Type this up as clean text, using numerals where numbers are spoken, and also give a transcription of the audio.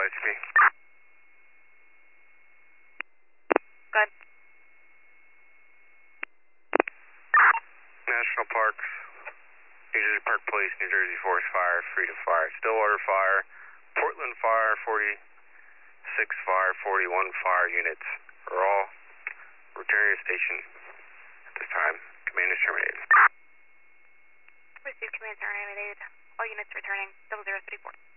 LHP. Good. National Parks, New Jersey Park Police, New Jersey Forest Fire, Freedom Fire, Stillwater Fire, Portland Fire, 46 Fire, 41 Fire units are all returning to station at this time. Command is terminated. Received, command terminated. All units returning, 0034.